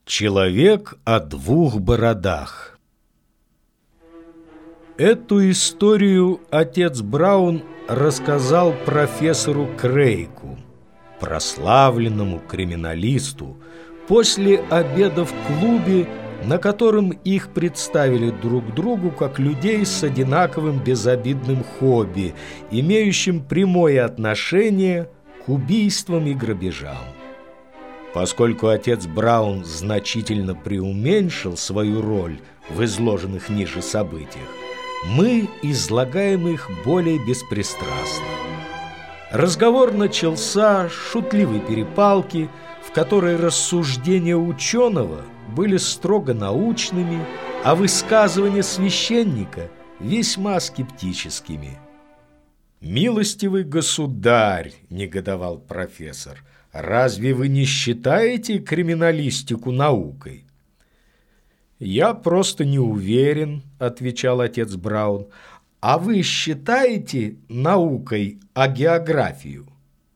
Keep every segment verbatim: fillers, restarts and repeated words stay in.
Человек о двух бородах. Эту историю отец Браун рассказал профессору Крейгу, прославленному криминалисту, после обеда в клубе, на котором их представили друг другу как людей с одинаковым безобидным хобби, имеющим прямое отношение к убийствам и грабежам. Поскольку отец Браун значительно преуменьшил свою роль в изложенных ниже событиях, мы излагаем их более беспристрастно. Разговор начался с шутливой перепалки, в которой рассуждения ученого были строго научными, а высказывания священника весьма скептическими. «Милостивый государь», — негодовал профессор, — «разве вы не считаете криминалистику наукой?» «Я просто не уверен», — отвечал отец Браун. «А вы считаете наукой агеографию?»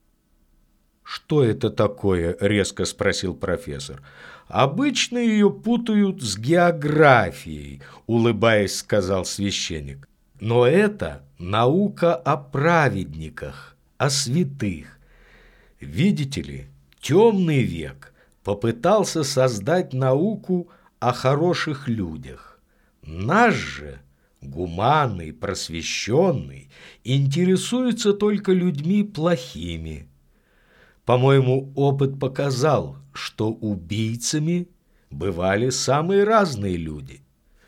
«Что это такое?» — резко спросил профессор. «Обычно ее путают с географией», — улыбаясь, сказал священник. «Но это наука о праведниках, о святых. Видите ли, темный век попытался создать науку о хороших людях. Наш же, гуманный, просвещенный, интересуется только людьми плохими. По-моему, опыт показал, что убийцами бывали самые разные люди.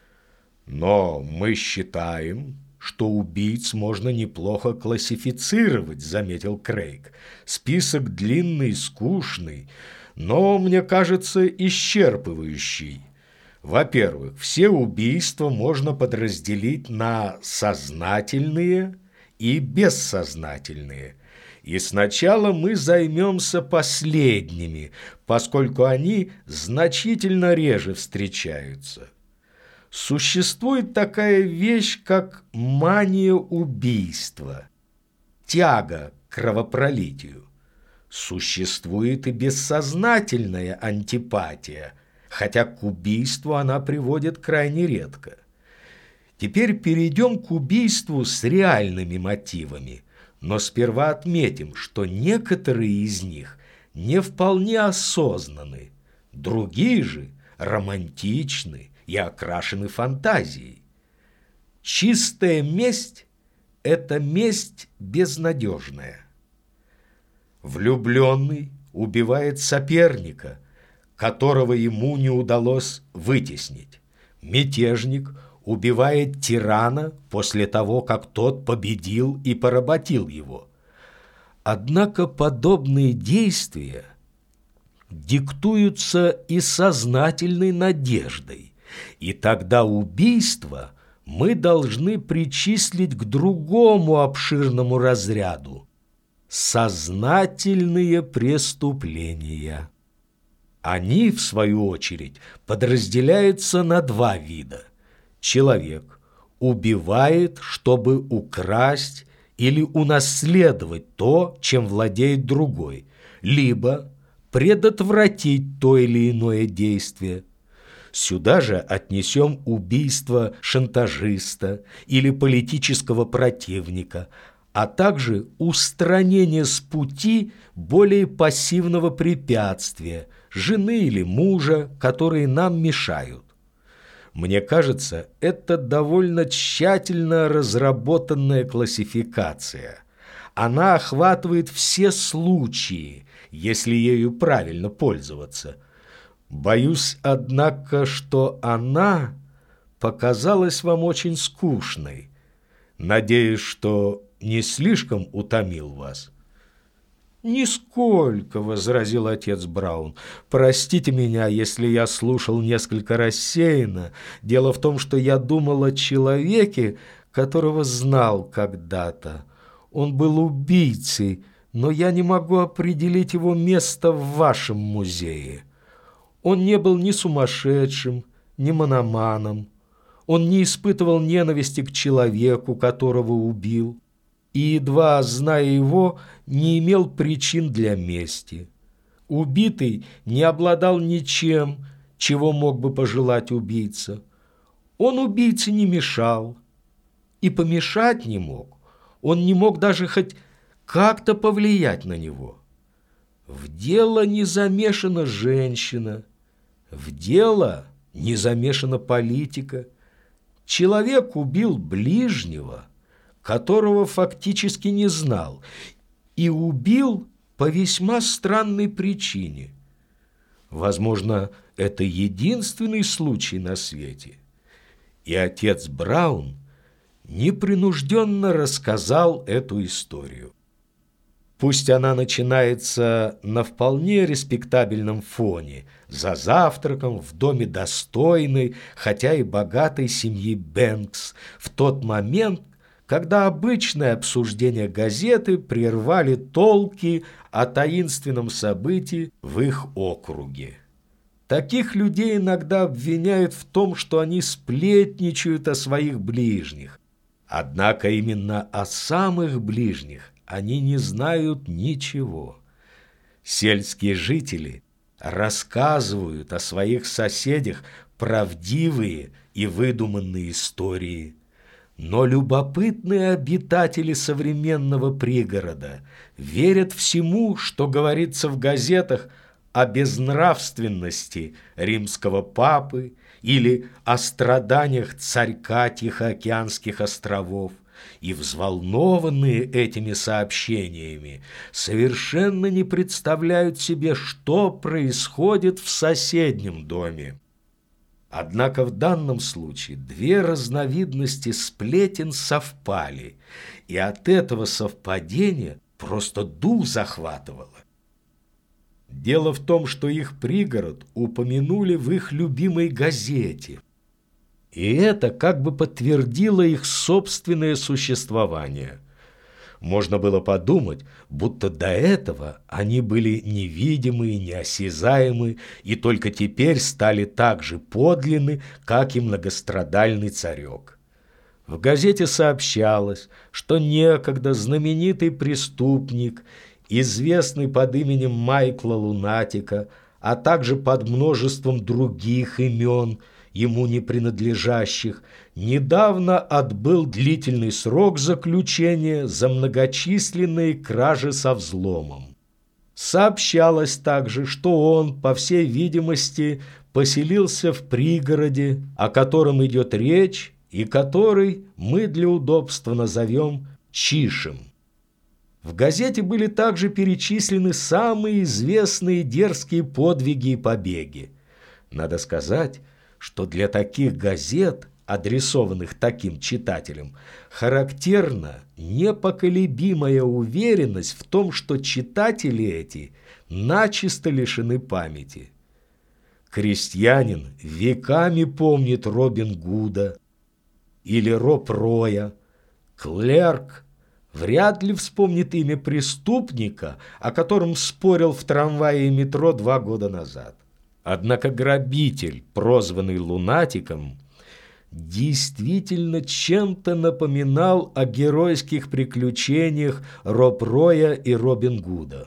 Но мы считаем, что убийц можно неплохо классифицировать», — заметил Крейг. «Список длинный, скучный, но, мне кажется, исчерпывающий. Во-первых, все убийства можно подразделить на сознательные и бессознательные. И сначала мы займемся последними, поскольку они значительно реже встречаются. Существует такая вещь, как мания убийства, тяга к кровопролитию. Существует и бессознательная антипатия, хотя к убийству она приводит крайне редко. Теперь перейдем к убийству с реальными мотивами, но сперва отметим, что некоторые из них не вполне осознаны, другие же романтичны и окрашены фантазией. Чистая месть – это месть безнадежная. Влюбленный убивает соперника, которого ему не удалось вытеснить. Мятежник убивает тирана после того, как тот победил и поработил его. Однако подобные действия диктуются и сознательной надеждой, и тогда убийство мы должны причислить к другому обширному разряду – сознательные преступления. Они, в свою очередь, подразделяются на два вида. Человек убивает, чтобы украсть или унаследовать то, чем владеет другой, либо предотвратить то или иное действие. Сюда же отнесем убийство шантажиста или политического противника, а также устранение с пути более пассивного препятствия, жены или мужа, которые нам мешают. Мне кажется, это довольно тщательно разработанная классификация. Она охватывает все случаи, если ею правильно пользоваться. Боюсь, однако, что она показалась вам очень скучной. Надеюсь, что не слишком утомил вас». «Нисколько», — возразил отец Браун. «Простите меня, если я слушал несколько рассеянно. Дело в том, что я думал о человеке, которого знал когда-то. Он был убийцей, но я не могу определить его место в вашем музее. Он не был ни сумасшедшим, ни мономаном. Он не испытывал ненависти к человеку, которого убил, и, едва зная его, не имел причин для мести. Убитый не обладал ничем, чего мог бы пожелать убийца. Он убийце не мешал и помешать не мог. Он не мог даже хоть как-то повлиять на него. В дело не замешана женщина, в дело не замешана политика. Человек убил ближнего, которого фактически не знал, и убил по весьма странной причине. Возможно, это единственный случай на свете. И отец Браун непринужденно рассказал эту историю. Пусть она начинается на вполне респектабельном фоне, за завтраком в доме достойной, хотя и богатой семьи Бэнкс, в тот момент, когда обычное обсуждение газеты прервали толки о таинственном событии в их округе. Таких людей иногда обвиняют в том, что они сплетничают о своих ближних. Однако именно о самых ближних они не знают ничего. Сельские жители рассказывают о своих соседях правдивые и выдуманные истории. Но любопытные обитатели современного пригорода верят всему, что говорится в газетах о безнравственности римского папы или о страданиях царька Тихоокеанских островов, и, взволнованные этими сообщениями, совершенно не представляют себе, что происходит в соседнем доме. Однако в данном случае две разновидности сплетен совпали, и от этого совпадения просто дух захватывало. Дело в том, что их пригород упомянули в их любимой газете, и это как бы подтвердило их собственное существование. Можно было подумать, будто до этого они были невидимы и неосязаемы, и только теперь стали так же подлинны, как и многострадальный царек. В газете сообщалось, что некогда знаменитый преступник, известный под именем Майкла Лунатика, а также под множеством других имен, ему не принадлежащих, недавно отбыл длительный срок заключения за многочисленные кражи со взломом. Сообщалось также, что он, по всей видимости, поселился в пригороде, о котором идет речь и который мы для удобства назовем Чишем. В газете были также перечислены самые известные дерзкие подвиги и побеги. Надо сказать, что для таких газет, адресованных таким читателям, характерна непоколебимая уверенность в том, что читатели эти начисто лишены памяти. Крестьянин веками помнит Робин Гуда или Роб Роя. Клерк вряд ли вспомнит имя преступника, о котором спорил в трамвае и метро два года назад. Однако грабитель, прозванный Лунатиком, действительно чем-то напоминал о геройских приключениях Роб Роя и Робин Гуда.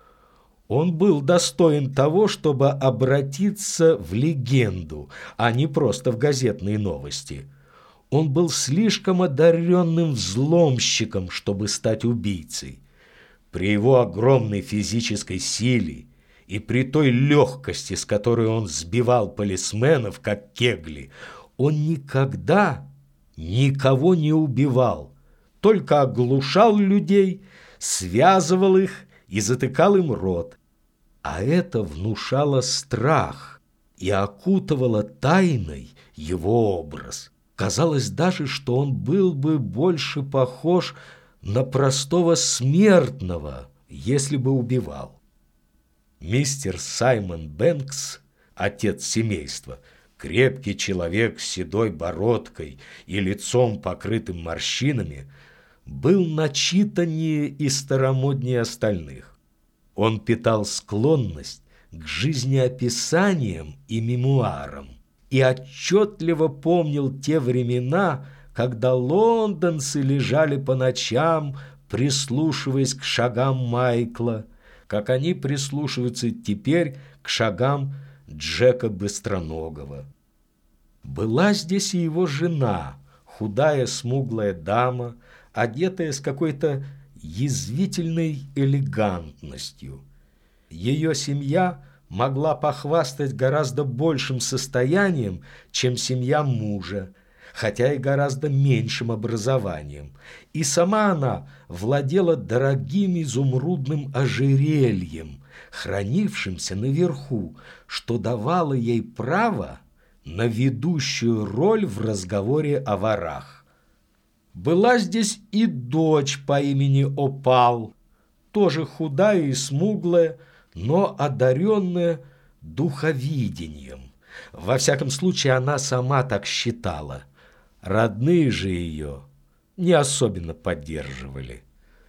Он был достоин того, чтобы обратиться в легенду, а не просто в газетные новости. Он был слишком одаренным взломщиком, чтобы стать убийцей. При его огромной физической силе и при той легкости, с которой он сбивал полисменов, как кегли, он никогда никого не убивал, только оглушал людей, связывал их и затыкал им рот. А это внушало страх и окутывало тайной его образ. Казалось даже, что он был бы больше похож на простого смертного, если бы убивал. Мистер Саймон Бэнкс, отец семейства, крепкий человек с седой бородкой и лицом, покрытым морщинами, был начитаннее и старомоднее остальных. Он питал склонность к жизнеописаниям и мемуарам и отчетливо помнил те времена, когда лондонцы лежали по ночам, прислушиваясь к шагам Майкла, как они прислушиваются теперь к шагам Джека Быстроногого. Была здесь и его жена, худая смуглая дама, одетая с какой-то язвительной элегантностью. Ее семья могла похвастать гораздо большим состоянием, чем семья мужа, хотя и гораздо меньшим образованием. И сама она владела дорогим изумрудным ожерельем, хранившимся наверху, что давало ей право на ведущую роль в разговоре о ворах. Была здесь и дочь по имени Опал, тоже худая и смуглая, но одаренная духовидением. Во всяком случае, она сама так считала. Родные же ее не особенно поддерживали.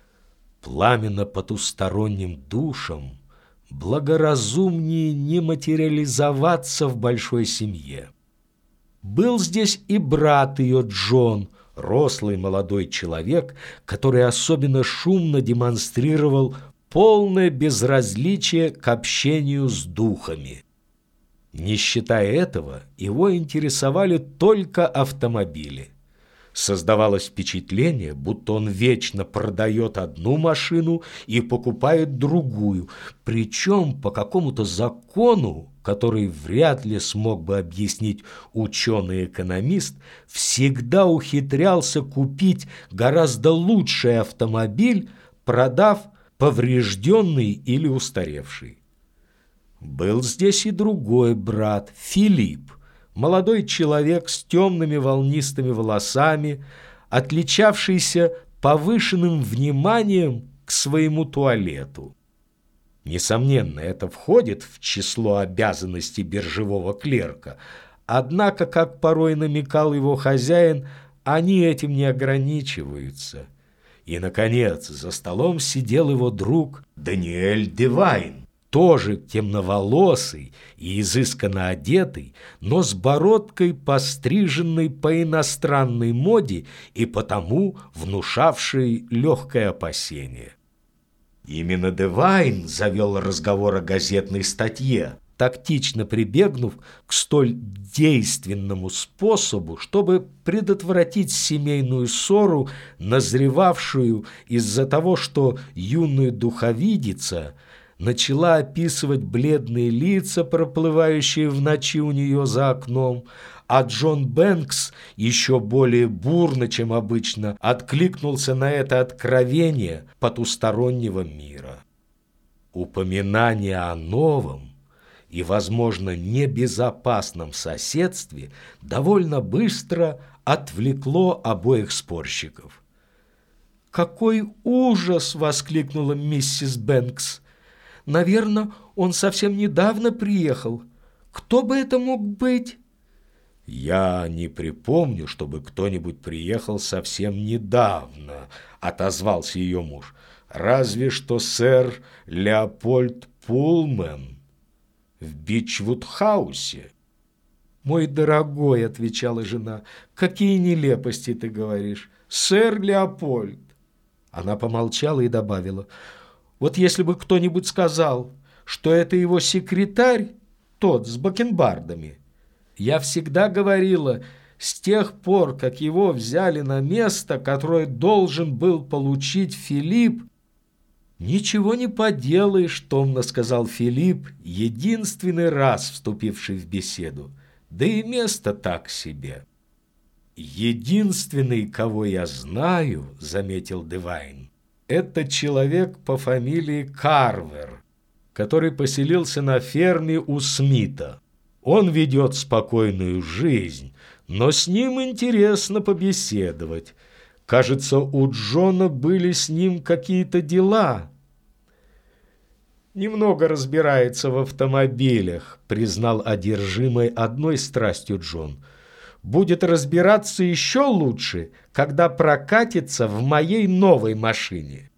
Пламенно потусторонним душам благоразумнее не материализоваться в большой семье. Был здесь и брат ее Джон, рослый молодой человек, который особенно шумно демонстрировал полное безразличие к общению с духами. Не считая этого, его интересовали только автомобили. Создавалось впечатление, будто он вечно продает одну машину и покупает другую, причем по какому-то закону, который вряд ли смог бы объяснить ученый-экономист, всегда ухитрялся купить гораздо лучший автомобиль, продав поврежденный или устаревший. Был здесь и другой брат, Филипп, молодой человек с темными волнистыми волосами, отличавшийся повышенным вниманием к своему туалету. Несомненно, это входит в число обязанностей биржевого клерка, однако, как порой намекал его хозяин, они этим не ограничиваются. И, наконец, за столом сидел его друг Даниэль Девайн, тоже темноволосый и изысканно одетый, но с бородкой, постриженной по иностранной моде и потому внушавшей легкое опасение. Именно Девайн завел разговор о газетной статье, тактично прибегнув к столь действенному способу, чтобы предотвратить семейную ссору, назревавшую из-за того, что юная духовидица начала описывать бледные лица, проплывающие в ночи у нее за окном, а Джон Бэнкс еще более бурно, чем обычно, откликнулся на это откровение потустороннего мира. Упоминание о новом и, возможно, небезопасном соседстве довольно быстро отвлекло обоих спорщиков. «Какой ужас!» — воскликнула миссис Бэнкс. «Наверное, он совсем недавно приехал. Кто бы это мог быть?» «Я не припомню, чтобы кто-нибудь приехал совсем недавно», — отозвался ее муж. «Разве что сэр Леопольд Пулмен в Бичвуд-хаусе». «Мой дорогой», — отвечала жена, — «какие нелепости ты говоришь! Сэр Леопольд!» Она помолчала и добавила: «Вот если бы кто-нибудь сказал, что это его секретарь, тот с бакенбардами. Я всегда говорила, с тех пор, как его взяли на место, которое должен был получить Филипп». «Ничего не поделаешь», — томно сказал Филипп, единственный раз вступивший в беседу. «Да и место так себе». «Единственный, кого я знаю, — заметил Девайн, — это человек по фамилии Карвер, который поселился на ферме у Смита. Он ведет спокойную жизнь, но с ним интересно побеседовать. Кажется, у Джона были с ним какие-то дела». «Немного разбирается в автомобилях», — признал одержимый одной страстью Джон. «Будет разбираться еще лучше, когда прокатится в моей новой машине».